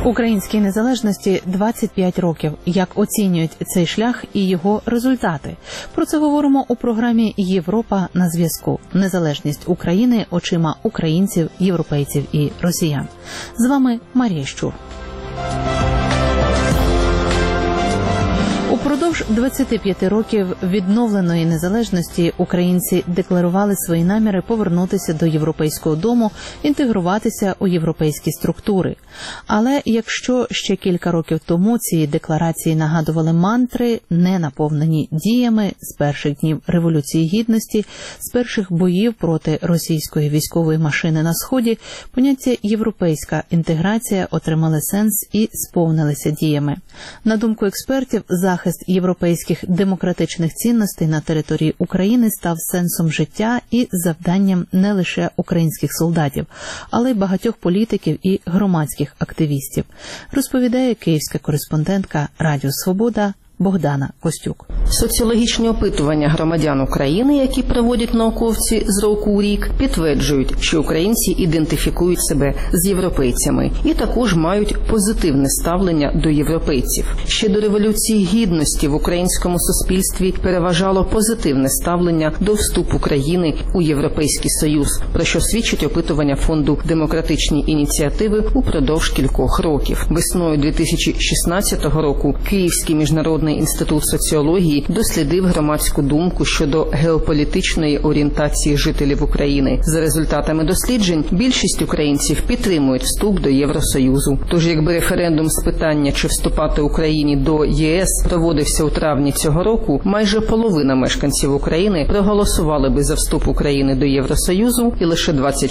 Українській незалежності 25 років. Як оцінюють цей шлях і його результати? Про це говоримо у програмі «Європа на зв'язку». Незалежність України очима українців, європейців і росіян. З вами Марія Щур. Упродовж 25 років відновленої незалежності українці декларували свої наміри повернутися до Європейського дому, інтегруватися у європейські структури. Але якщо ще кілька років тому ці декларації нагадували мантри, не наповнені діями з перших днів Революції Гідності, з перших боїв проти російської військової машини на Сході, поняття «європейська інтеграція» отримали сенс і сповнилися діями. На думку експертів, захист європейських демократичних цінностей на території України став сенсом життя і завданням не лише українських солдатів, але й багатьох політиків і громадських активістів, розповідає київська кореспондентка Радіо Свобода Богдана Костюк. Соціологічні опитування громадян України, які проводять науковці з року у рік, підтверджують, що українці ідентифікують себе з європейцями і також мають позитивне ставлення до європейців. Ще до Революції Гідності в українському суспільстві переважало позитивне ставлення до вступу країни у Європейський Союз, про що свідчить опитування фонду «Демократичні ініціативи» упродовж кількох років. Весною 2016 року Київський міжнародний інститут соціології дослідив громадську думку щодо геополітичної орієнтації жителів України. За результатами досліджень, більшість українців підтримують вступ до Євросоюзу. Тож, якби референдум з питання, чи вступати Україні до ЄС, проводився у травні цього року, майже половина мешканців України проголосували би за вступ України до Євросоюзу, і лише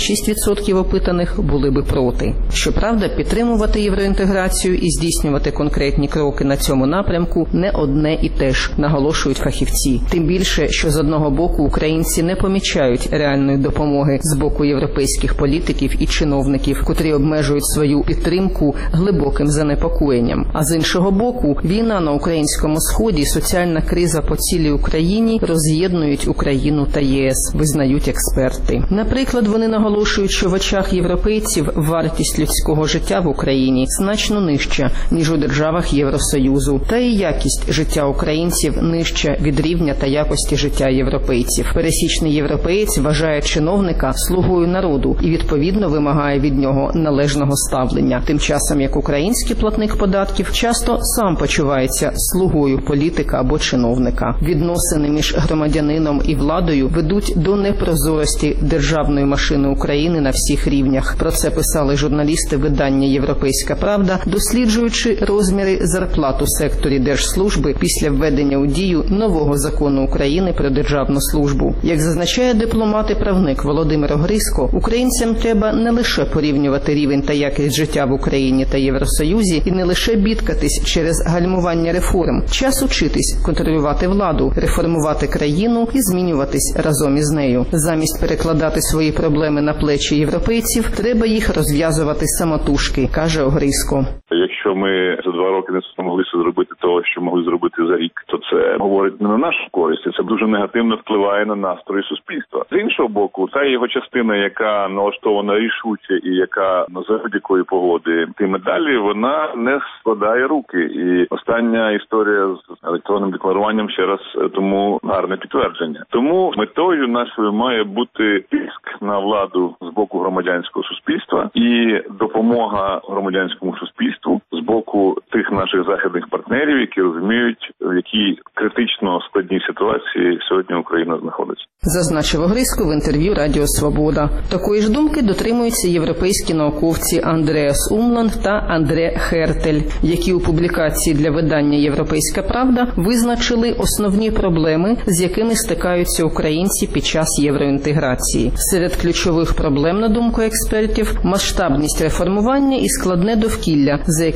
26% опитаних були би проти. Щоправда, підтримувати євроінтеграцію і здійснювати конкретні кроки на цьому напрямку не одне і те ж, наголошують фахівці. Тим більше, що з одного боку українці не помічають реальної допомоги з боку європейських політиків і чиновників, котрі обмежують свою підтримку глибоким занепокоєнням. А з іншого боку, війна на українському сході, соціальна криза по цілій Україні роз'єднують Україну та ЄС, визнають експерти. Наприклад, вони наголошують, що в очах європейців вартість людського життя в Україні значно нижча, ніж у державах Євросоюзу, та і якість життя українців нижча від рівня та якості життя європейців. Пересічний європеєць вважає чиновника слугою народу і відповідно вимагає від нього належного ставлення. Тим часом, як український платник податків часто сам почувається слугою політика або чиновника. Відносини між громадянином і владою ведуть до непрозорості державної машини України на всіх рівнях. Про це писали журналісти видання «Європейська правда», досліджуючи розміри зарплат у секторі держслужби після введення у дію нового закону України про державну службу. Як зазначає дипломат і правник Володимир Огризко, українцям треба не лише порівнювати рівень та якість життя в Україні та Євросоюзі і не лише бідкатись через гальмування реформ. Час учитись, контролювати владу, реформувати країну і змінюватись разом із нею. Замість перекладати свої проблеми на плечі європейців, треба їх розв'язувати самотужки, каже Огризко. Якщо ми за 2 роки не змогли зробити того, що могли зробити за рік, то це говорить не на нашу користь, це дуже негативно впливає на настрої суспільства. З іншого боку, та його частина, яка налаштована рішуче і яка за будь-якої погоди тими далі, вона не складає руки. І остання історія з електронним декларуванням ще раз тому гарне підтвердження. Тому метою нашою має бути тиск на владу з боку громадянського суспільства і допомога громадянському суспільству з боку тих наших західних партнерів, які розуміють, в якій критично складній ситуації сьогодні Україна знаходиться. Зазначив Огризко в інтерв'ю Радіо Свобода. Такої ж думки дотримуються європейські науковці Андреас Умланд та Андре Хертель, які у публікації для видання «Європейська правда» визначили основні проблеми, з якими стикаються українці під час євроінтеграції. Серед ключових проблем, на думку експертів, масштабність реформування і складне довкілля, за яким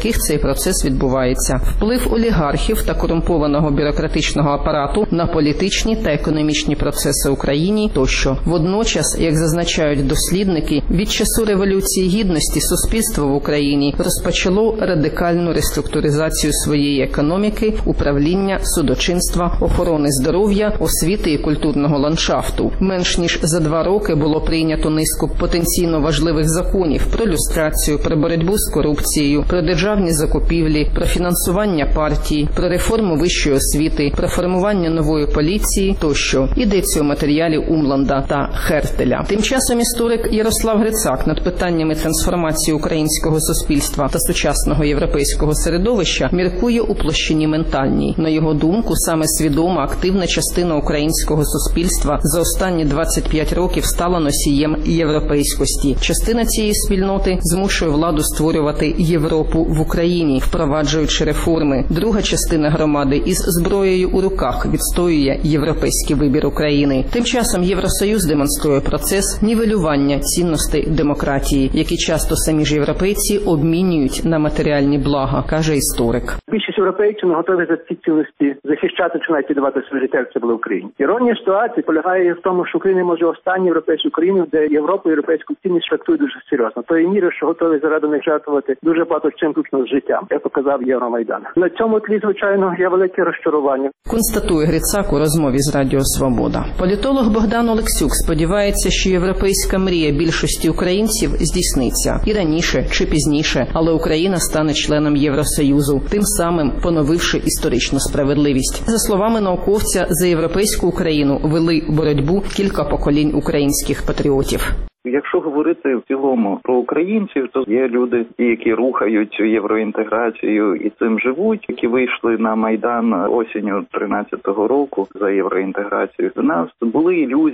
яких цей процес відбувається. Вплив олігархів та корумпованого бюрократичного апарату на політичні та економічні процеси в Україні тощо. Водночас, як зазначають дослідники, від часу Революції Гідності суспільство в Україні розпочало радикальну реструктуризацію своєї економіки, управління, судочинства, охорони здоров'я, освіти і культурного ландшафту. Менш ніж за 2 роки було прийнято низку потенційно важливих законів про люстрацію, про боротьбу з корупцією, про державні закупівлі, про фінансування партії, про реформу вищої освіти, про формування нової поліції тощо. Йдеться у матеріалі Умланда та Хертеля. Тим часом історик Ярослав Грицак над питаннями трансформації українського суспільства та сучасного європейського середовища міркує у площині ментальній. На його думку, саме свідома, активна частина українського суспільства за останні 25 років стала носієм європейськості. Частина цієї спільноти змушує владу створювати Європу в Україні, впроваджуючи реформи. Друга частина громади із зброєю у руках відстоює європейський вибір України. Тим часом Євросоюз демонструє процес нівелювання цінностей демократії, які часто самі ж європейці обмінюють на матеріальні блага, каже історик. Більшість європейців не готові за ці цінності захищати чи навіть віддавати своє життя, як це було в Україні. Іронія ситуації полягає в тому, що Україна може останню європейську країну, де Європу і європейську цінність трактують дуже серйозно. Тої міри, що готові заради них жертвувати дуже багато чим, включно з життям, як показав Євромайдан. На цьому тлі, звичайно, є велике розчарування. Констатує Грицак у розмові з Радіо Свобода. Політолог Богдан Олексюк сподівається, що європейська мрія більшості українців здійсниться і раніше чи пізніше, але Україна стане членом Євросоюзу, тим самим поновивши історичну справедливість. За словами науковця, за європейську Україну вели боротьбу кілька поколінь українських патріотів. Якщо говорити в цілому про українців, то є люди, які рухають євроінтеграцію і цим живуть, які вийшли на Майдан осінню 13-го року за євроінтеграцію. У нас були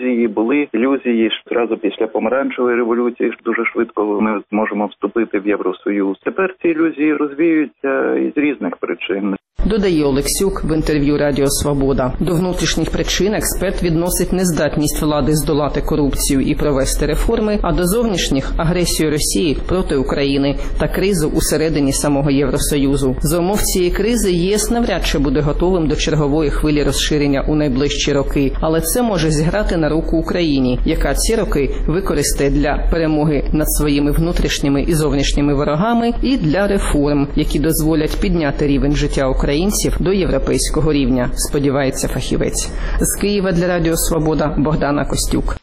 ілюзії одразу після помаранчевої революції, дуже швидко ми зможемо вступити в Євросоюз. Тепер ці ілюзії розвіються із різних причин. Додає Олексюк в інтерв'ю Радіо Свобода. До внутрішніх причин експерт відносить нездатність влади здолати корупцію і провести реформи, а до зовнішніх – агресію Росії проти України та кризу усередині самого Євросоюзу. За умов цієї кризи ЄС навряд чи буде готовим до чергової хвилі розширення у найближчі роки. Але це може зіграти на руку Україні, яка ці роки використає для перемоги над своїми внутрішніми і зовнішніми ворогами і для реформ, які дозволять підняти рівень життя українців до європейського рівня, сподівається фахівець. З Києва для Радіо Свобода Богдана Костюк.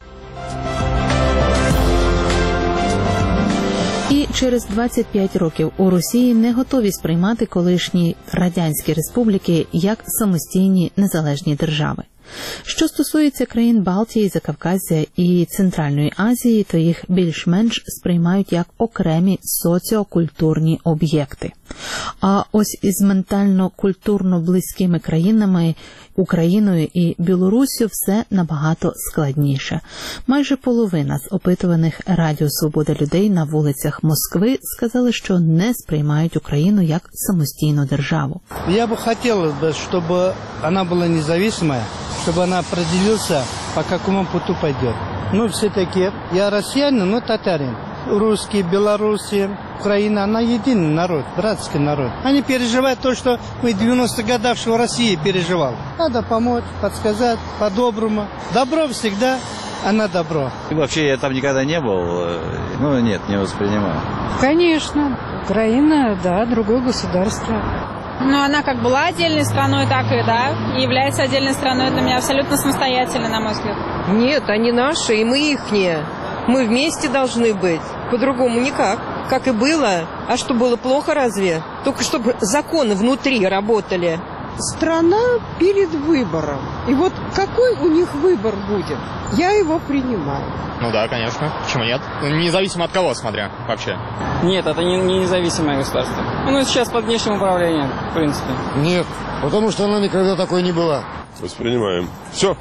І через 25 років у Росії не готові сприймати колишні радянські республіки як самостійні незалежні держави. Що стосується країн Балтії, Закавказя і Центральної Азії, то їх більш-менш сприймають як окремі соціокультурні об'єкти. А ось із ментально-культурно близькими країнами Україною і Білоруссю все набагато складніше. Майже половина з опитуваних Радіо Свобода людей на вулицях Москви сказали, що не сприймають Україну як самостійну державу. Я би хотів, щоб вона була незалежна, щоб вона определилася, по якому путу пойде. Ну, все-таки я россиянин, но татарин. Русские, белорусы, Украина, она единый народ, братский народ. Они переживают то, что мы в 90-х годах, что Россия переживала. Надо помочь, подсказать, по-доброму. Добро всегда, она добро. И вообще я там никогда не был, ну нет, не воспринимаю. Конечно, Украина, да, другое государство. Но она как была отдельной страной, так и, да, и является отдельной страной для меня абсолютно самостоятельной, на мой взгляд. Нет, они наши, и мы ихние. Мы вместе должны быть. По-другому никак. Как и было. А что, было плохо разве? Только чтобы законы внутри работали. Страна перед выбором. И вот какой у них выбор будет, я его принимаю. Ну да, конечно. Почему нет? Независимо от кого, смотря вообще. Нет, это не независимое государство. Ну, сейчас под внешним управлением, в принципе. Нет, потому что она никогда такой не была. Воспринимаем. Все.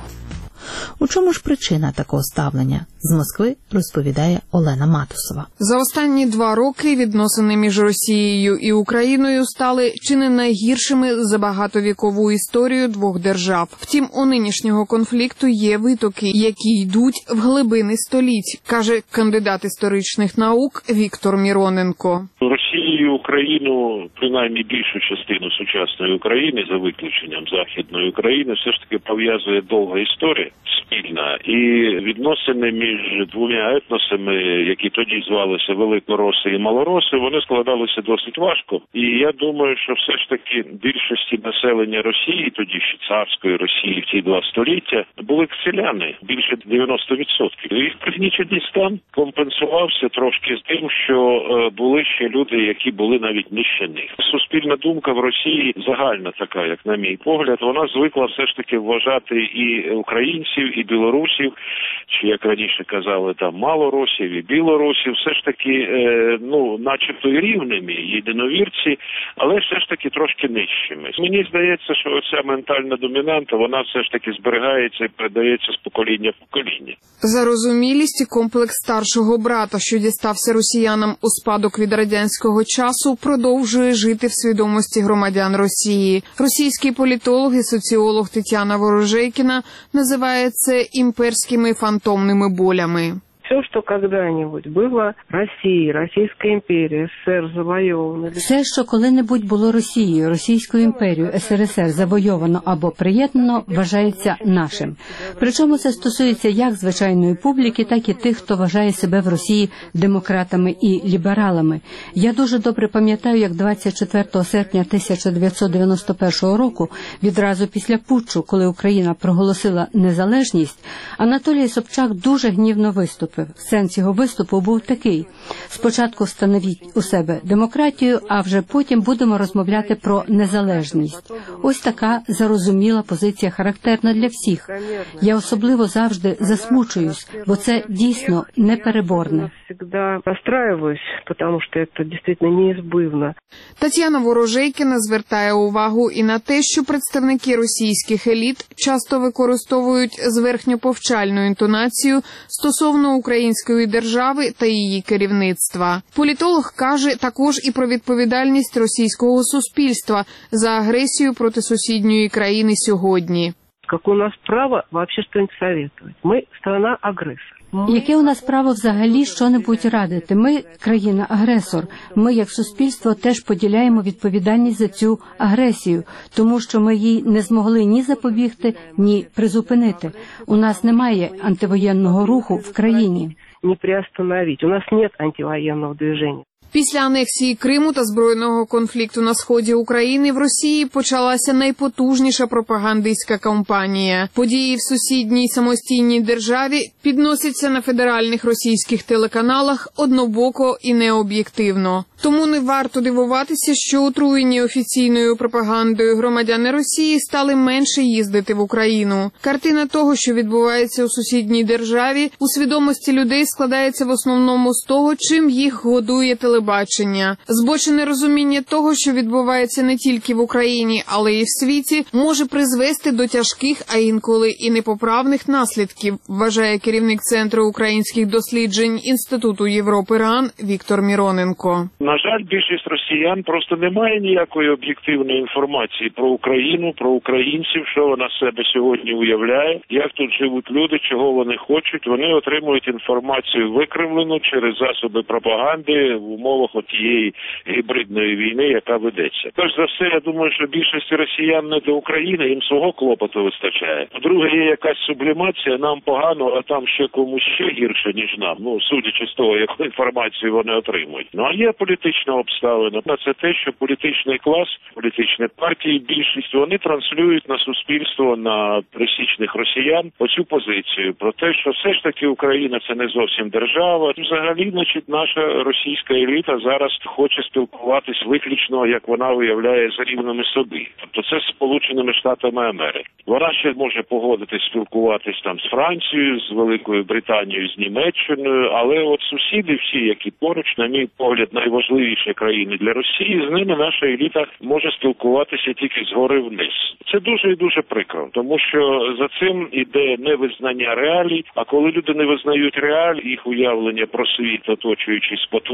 У чому ж причина такого ставлення? З Москви розповідає Олена Матусова. За останні 2 роки відносини між Росією і Україною стали чи не найгіршими за багатовікову історію двох держав. Втім, у нинішнього конфлікту є витоки, які йдуть в глибини століть, каже кандидат історичних наук Віктор Міроненко. Росія Росію, Україну, принаймні більшу частину сучасної України, за виключенням Західної України, все ж таки пов'язує довга історія спільна. І відносини між двома етносами, які тоді звалися Великороси і Малороси, вони складалися досить важко. І я думаю, що все ж таки більшості населення Росії, тоді ще царської Росії в ці 2 століття, були селяни, більше 90%. Їх пригнічений стан компенсувався трошки з тим, що були ще люди, які були навіть нижче них. Суспільна думка в Росії загальна така, як на мій погляд, вона звикла все ж таки вважати і українців, і білорусів, чи як раніше казали, там малоросів і білорусів, все ж таки, начебто і рівними, єдиновірці, але все ж таки трошки нижчими. Мені здається, що оця ментальна домінанта, вона все ж таки зберігається і передається з покоління в покоління. Зарозумілість і комплекс старшого брата, що дістався росіянам у спадок від радянського часу, продовжує жити в свідомості громадян Росії. Російський політолог і соціолог Тетяна Ворожейкіна називає це імперськими фантомними болями. Все, что когда-нибудь было Россией, Российская империя, СССР завоевано. Все, що коли-небудь було Росією, Російською імперією, СРСР завойовано або приєднано, вважається нашим. Причому це стосується як звичайної публіки, так і тих, хто вважає себе в Росії демократами і лібералами. Я дуже добре пам'ятаю, як 24 серпня 1991 року, відразу після путчу, коли Україна проголосила незалежність, Анатолій Собчак дуже гнівно виступив. Сенс його виступу був такий: спочатку встановіть у себе демократію, а вже потім будемо розмовляти про незалежність. Ось така зарозуміла позиція, характерна для всіх. Я особливо завжди засмучуюсь, бо це дійсно непереборне. Всегда расстраиваюсь, потому что это действительно неизбывно. Тетяна Ворожейкіна звертає увагу і на те, що представники російських еліт часто використовують зверхньоповчальну інтонацію стосовно української держави та її керівництва. Політолог каже також і про відповідальність російського суспільства за агресію проти сусідньої країни сьогодні. Какое у нас право вообще что-нибудь советовать? Мы страна-агрессор. Яке у нас право взагалі що-небудь радити? Ми країна-агресор. Ми, як суспільство, теж поділяємо відповідальність за цю агресію, тому що ми їй не змогли ні запобігти, ні призупинити. У нас немає антивоєнного руху в країні. Не приостановить. У нас нет антивоєнного движения. Після анексії Криму та збройного конфлікту на сході України в Росії почалася найпотужніша пропагандистська кампанія. Події в сусідній самостійній державі підносяться на федеральних російських телеканалах однобоко і необ'єктивно. Тому не варто дивуватися, що отруєні офіційною пропагандою громадяни Росії стали менше їздити в Україну. Картина того, що відбувається у сусідній державі, у свідомості людей складається в основному з того, чим їх годує телебачення. Збочене розуміння того, що відбувається не тільки в Україні, але і в світі, може призвести до тяжких, а інколи і непоправних наслідків, вважає керівник Центру українських досліджень Інституту Європи РАН Віктор Міроненко. На жаль, більшість росіян просто не має ніякої об'єктивної інформації про Україну, про українців, що вона з себе сьогодні уявляє, як тут живуть люди, чого вони хочуть. Вони отримують інформацію викривлену через засоби пропаганди в умовах тієї гібридної війни, яка ведеться. Тож за все, я думаю, що більшості росіян не до України, їм свого клопоту вистачає. По-друге, є якась сублімація, нам погано, а там ще комусь ще гірше, ніж нам. Судячи з того, яку інформацію вони отримують. А є політична обставина. Це те, що політичний клас, політичні партії, більшість, вони транслюють на суспільство, на пересічних росіян оцю позицію про те, що все ж таки Україна це не зовсім держава. Взагалі, наша російська еліта зараз хоче спілкуватись виключно, як вона уявляє, з рівними собі. Тобто це з Сполученими Штатами Америки. Вона ще може погодитись спілкуватись там з Францією, з Великою Британією, з Німеччиною, але от сусіди всі, які поруч, на мій погляд, найважливіші країни для Росії, з ними наша еліта може спілкуватися тільки згори вниз. Це дуже і дуже прикро, тому що за цим іде невизнання реалій, а коли люди не визнають реалій, їх уявлення про світ оточуючий спотворюється,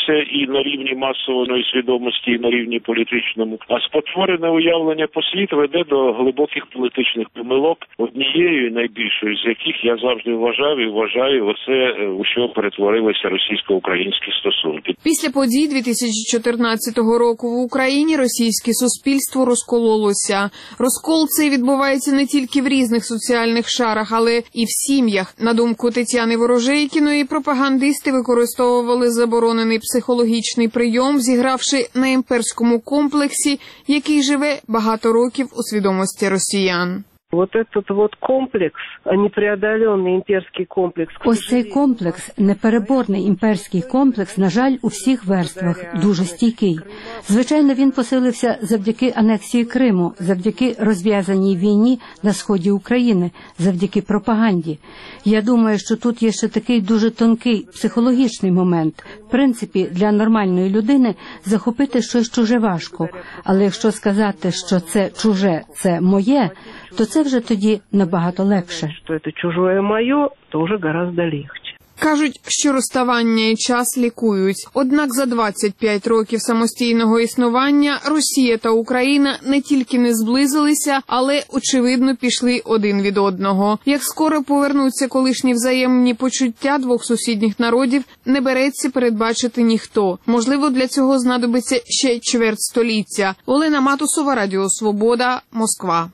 формується і на рівні масової свідомості, і на рівні політичному. А спотворене уявлення по світу веде до глибоких політичних помилок, однією і найбільшою з яких я завжди вважав і вважаю, оце у що перетворилися російсько-українські стосунки. Після подій 2014 року в Україні російське суспільство розкололося. Розкол цей відбувається не тільки в різних соціальних шарах, але і в сім'ях. На думку Тетяни Ворожейкіної, пропагандисти використовували заборонений психологічний прийом, зігравши на імперському комплексі, який живе багато років у свідомості росіян. Вот этот вот комплекс, непреодоленный имперский комплекс. Ось цей комплекс, непереборний імперський комплекс, на жаль, у всіх верствах дуже стійкий. Звичайно, він посилився завдяки анексії Криму, завдяки розв'язаній війні на сході України, завдяки пропаганді. Я думаю, що тут є ще такий дуже тонкий психологічний момент. В принципі, для нормальної людини захопити щось чуже важко. Але якщо сказати, що це чуже, це моє, то це вже тоді набагато легше. Що це чужое моє, то вже гораздо легче. Кажуть, що розставання і час лікують. Однак за 25 років самостійного існування Росія та Україна не тільки не зблизилися, але, очевидно, пішли один від одного. Як скоро повернуться колишні взаємні почуття двох сусідніх народів, не береться передбачити ніхто. Можливо, для цього знадобиться ще чверть століття. Олена Матусова, Радіо Свобода, Москва.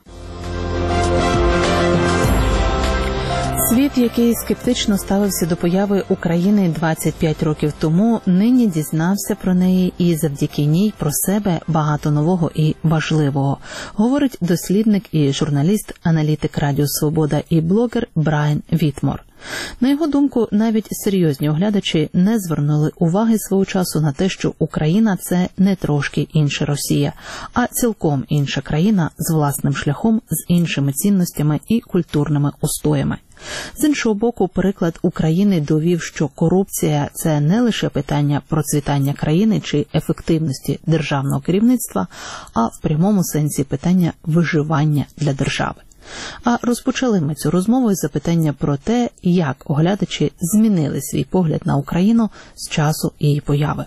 Світ, який скептично ставився до появи України 25 років тому, нині дізнався про неї і завдяки ній про себе багато нового і важливого, говорить дослідник і журналіст, аналітик Радіо Свобода і блогер Брайан Вітмор. На його думку, навіть серйозні оглядачі не звернули уваги свого часу на те, що Україна – це не трошки інша Росія, а цілком інша країна з власним шляхом, з іншими цінностями і культурними устоями. З іншого боку, приклад України довів, що корупція – це не лише питання процвітання країни чи ефективності державного керівництва, а в прямому сенсі питання виживання для держави. А розпочали ми цю розмову із запитання про те, як оглядачі змінили свій погляд на Україну з часу її появи.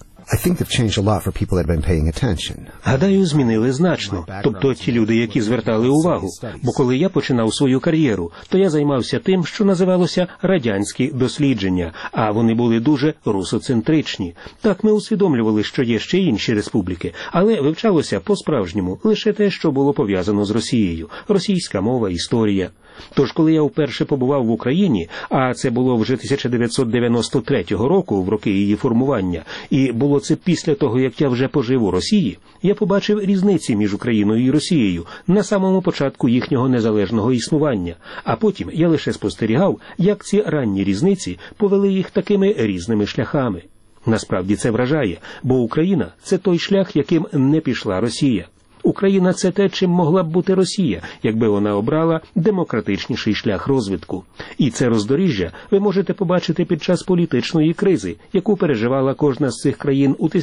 Гадаю, змінили значно. Тобто ті люди, які звертали увагу. Бо коли я починав свою кар'єру, то я займався тим, що називалося радянські дослідження, а вони були дуже русоцентричні. Так ми усвідомлювали, що є ще інші республіки, але вивчалося по-справжньому лише те, що було пов'язано з Росією. Російська мова, історія. Тож, коли я вперше побував в Україні, а це було вже 1993 року, в роки її формування, і було це після того, як я вже пожив у Росії, я побачив різниці між Україною і Росією на самому початку їхнього незалежного існування, а потім я лише спостерігав, як ці ранні різниці повели їх такими різними шляхами. Насправді це вражає, бо Україна – це той шлях, яким не пішла Росія. Україна – це те, чим могла б бути Росія, якби вона обрала демократичніший шлях розвитку. І це роздоріжжя ви можете побачити під час політичної кризи, яку переживала кожна з цих країн у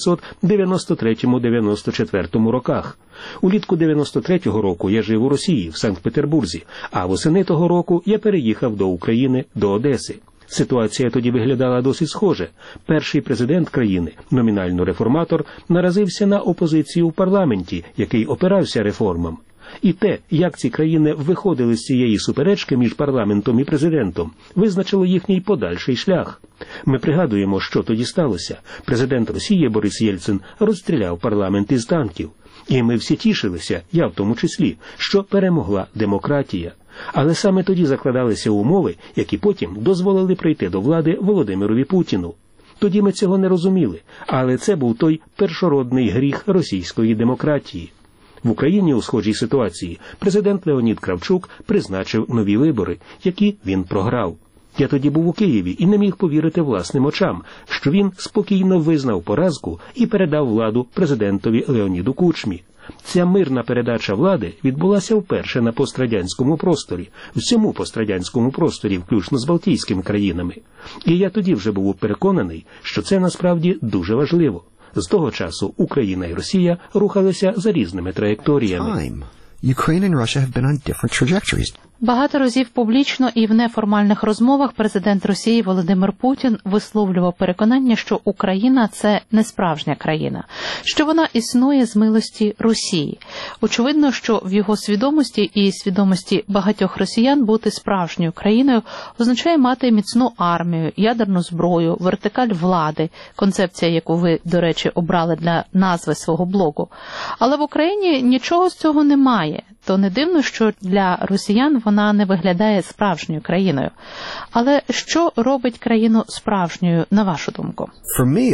1993-94 роках. Улітку 93-го року я жив у Росії, в Санкт-Петербурзі, а восени того року я переїхав до України, до Одеси. Ситуація тоді виглядала досить схоже. Перший президент країни, номінально реформатор, наразився на опозицію в парламенті, який опирався реформам. І те, як ці країни виходили з цієї суперечки між парламентом і президентом, визначило їхній подальший шлях. Ми пригадуємо, що тоді сталося. Президент Росії Борис Єльцин розстріляв парламент із танків. І ми всі тішилися, я в тому числі, що перемогла демократія. Але саме тоді закладалися умови, які потім дозволили прийти до влади Володимирові Путіну. Тоді ми цього не розуміли, але це був той першородний гріх російської демократії. В Україні у схожій ситуації президент Леонід Кравчук призначив нові вибори, які він програв. Я тоді був у Києві і не міг повірити власним очам, що він спокійно визнав поразку і передав владу президентові Леоніду Кучмі. Ця мирна передача влади відбулася вперше на пострадянському просторі, всьому пострадянському просторі, включно з Балтійськими країнами. І я тоді вже був переконаний, що це насправді дуже важливо. З того часу Україна і Росія рухалися за різними траєкторіями. Багато разів публічно і в неформальних розмовах президент Росії Володимир Путін висловлював переконання, що Україна – це не справжня країна, що вона існує з милості Росії. Очевидно, що в його свідомості і свідомості багатьох росіян бути справжньою країною означає мати міцну армію, ядерну зброю, вертикаль влади, концепція, яку ви, до речі, обрали для назви свого блогу. Але в Україні нічого з цього немає. То не дивно, що для росіян вона не виглядає справжньою країною. Але що робить країну справжньою, на вашу думку? For me,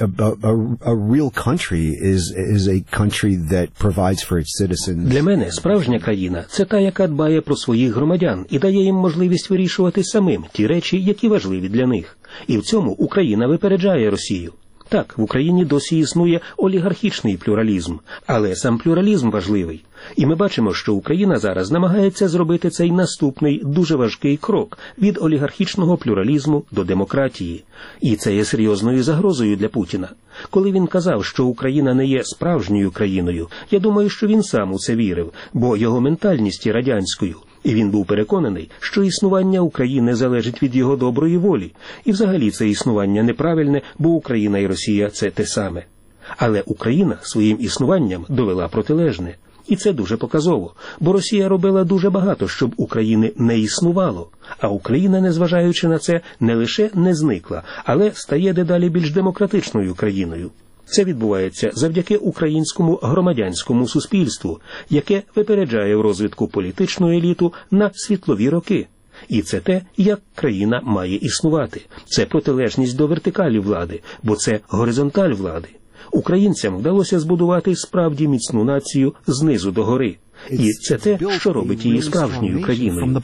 a real country is a country that provides for its citizens. Для мене справжня країна – це та, яка дбає про своїх громадян і дає їм можливість вирішувати самим ті речі, які важливі для них. І в цьому Україна випереджає Росію. Так, в Україні досі існує олігархічний плюралізм, але сам плюралізм важливий. І ми бачимо, що Україна зараз намагається зробити цей наступний дуже важкий крок від олігархічного плюралізму до демократії. І це є серйозною загрозою для Путіна. Коли він казав, що Україна не є справжньою країною, я думаю, що він сам у це вірив, бо його ментальність є радянською. І він був переконаний, що існування України залежить від його доброї волі. І взагалі це існування неправильне, бо Україна і Росія – це те саме. Але Україна своїм існуванням довела протилежне. І це дуже показово, бо Росія робила дуже багато, щоб України не існувало. А Україна, незважаючи на це, не лише не зникла, але стає дедалі більш демократичною країною. Це відбувається завдяки українському громадянському суспільству, яке випереджає в розвитку політичну еліту на світлові роки. І це те, як країна має існувати. Це протилежність до вертикалі влади, бо це горизонталь влади. Українцям вдалося збудувати справді міцну націю знизу до гори. І це те, що робить її справжньою країною.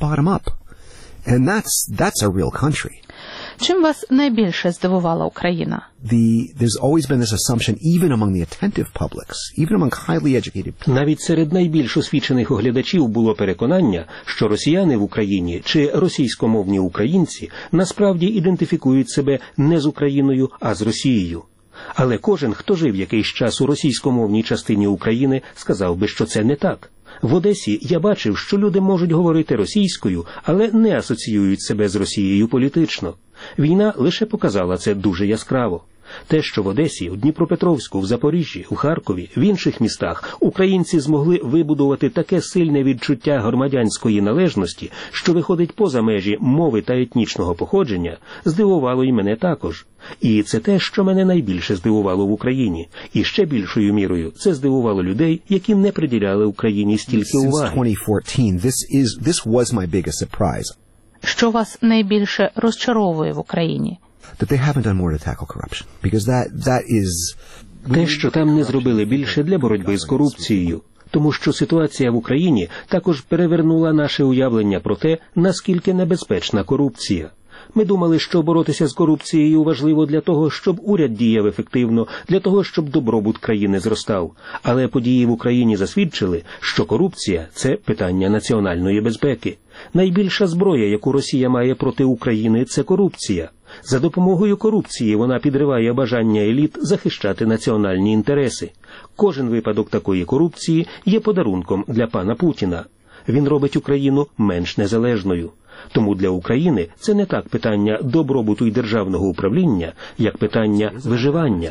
Чим вас найбільше здивувала Україна? There's always been this assumption, even among the attentive publics, even among highly educated people. Навіть серед найбільш освічених оглядачів було переконання, що росіяни в Україні чи російськомовні українці насправді ідентифікують себе не з Україною, а з Росією. Але кожен, хто жив якийсь час у російськомовній частині України, сказав би, що це не так. В Одесі я бачив, що люди можуть говорити російською, але не асоціюють себе з Росією політично. Війна лише показала це дуже яскраво. Те, що в Одесі, у Дніпропетровську, в Запоріжжі, у Харкові, в інших містах українці змогли вибудувати таке сильне відчуття громадянської належності, що виходить поза межі мови та етнічного походження, здивувало і мене також. І це те, що мене найбільше здивувало в Україні. І ще більшою мірою це здивувало людей, які не приділяли Україні стільки уваги. This was my biggest surprise. Що вас найбільше розчаровує в Україні? That they haven't done more to tackle corruption. Because that is... Те, що там не зробили більше для боротьби з корупцією. Тому що ситуація в Україні також перевернула наше уявлення про те, наскільки небезпечна корупція. Ми думали, що боротися з корупцією важливо для того, щоб уряд діяв ефективно, для того, щоб добробут країни зростав. Але події в Україні засвідчили, що корупція – це питання національної безпеки. Найбільша зброя, яку Росія має проти України – це корупція. За допомогою корупції вона підриває бажання еліт захищати національні інтереси. Кожен випадок такої корупції є подарунком для пана Путіна. Він робить Україну менш незалежною. Тому для України це не так питання добробуту і державного управління, як питання виживання.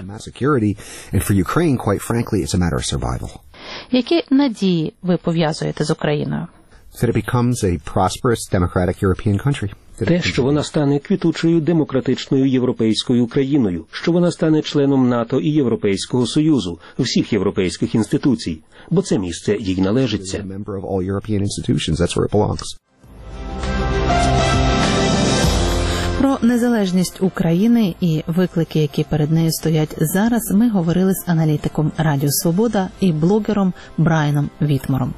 Які надії ви пов'язуєте з Україною? Те, що вона стане квітучою демократичною європейською країною, що вона стане членом НАТО і Європейського Союзу, всіх європейських інституцій, бо це місце їй належиться. Про незалежність України і виклики, які перед нею стоять зараз, ми говорили з аналітиком Радіо Свобода і блогером Брайаном Вітмором.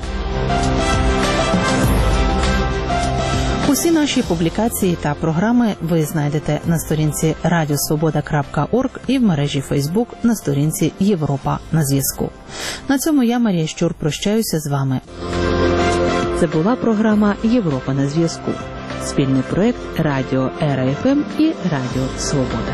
Усі наші публікації та програми ви знайдете на сторінці radiosvoboda.org і в мережі Facebook на сторінці Європа на зв'язку. На цьому я, Марія Щур, прощаюся з вами. Це була програма Європа на зв'язку. Спільний проект Радіо ЕРА-ФМ і Радіо Свобода.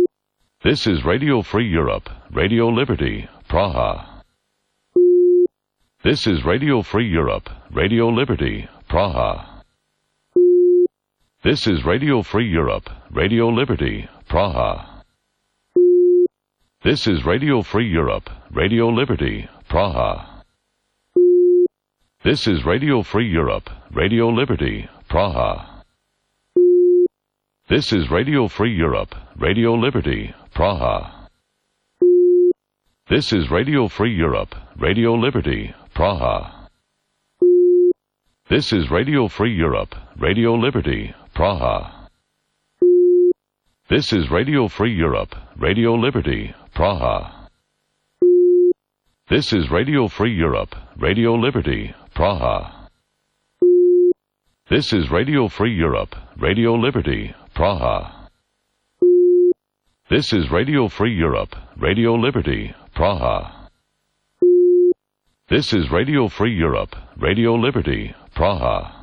This is Radio Free Europe, Radio Liberty, Praha. This is Radio Free Europe, Radio Liberty, Praha. This is Radio Free Europe, Radio Liberty, Praha. This is Radio Free Europe, Radio Liberty, Praha. This is Radio Free Europe, Radio Liberty, Praha. This is Radio Free Europe, Radio Liberty, Praha. This is Radio Free Europe, Radio Liberty, Praha. This is Radio Free Europe, Radio Liberty, Praha. This is Radio Free Europe, Radio Liberty, Praha. This is Radio Free Europe, Radio Liberty, Praha. This is Radio Free Europe, Radio Liberty, Praha. This is Radio Free Europe, Radio Liberty, Praha. This is Radio Free Europe, Radio Liberty, Praha.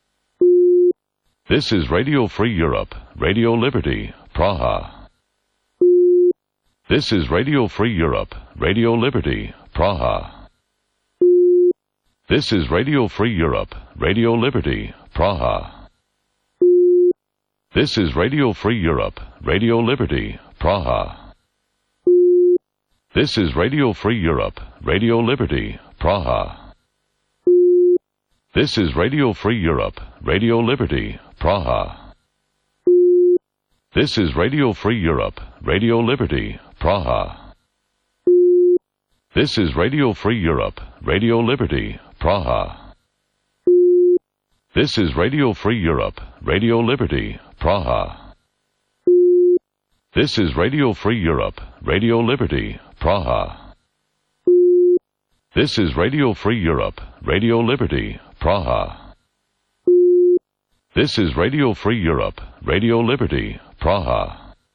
This is Radio Free Europe, Radio Liberty, Praha. This is Radio Free Europe, Radio Liberty, Praha. This is Radio Free Europe, Radio Liberty, Praha. This is Radio Free Europe, Radio Liberty, Praha. This is Radio Free Europe, Radio Liberty, Praha. This is Radio Free Europe, Radio Liberty, Praha. This is Radio Free Europe, Radio Liberty, Praha. This is Radio Free Europe, Radio Liberty, Praha. This is Radio Free Europe, Radio Liberty, Praha. This is Radio Free Europe, Radio Liberty, Praha. This is Radio Free Europe, Radio Liberty, Praha. This is Radio Free Europe, Radio Liberty, Praha.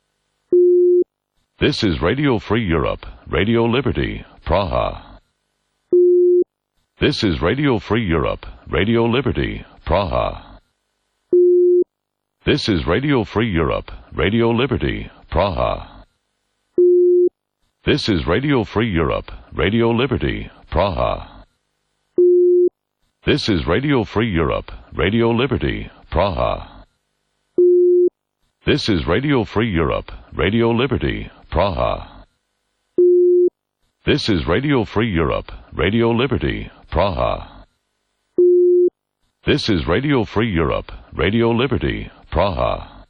This is Radio Free Europe, Radio Liberty, Praha. This is Radio Free Europe, Radio Liberty, Praha. This is Radio Free Europe, Radio Liberty, Praha. This is Radio Free Europe, Radio Liberty, Praha. This is Radio Free Europe, Radio Liberty, Praha. This is Radio Free Europe, Radio Liberty, Praha. This is Radio Free Europe, Radio Liberty, Praha. This is Radio Free Europe, Radio Liberty, Praha.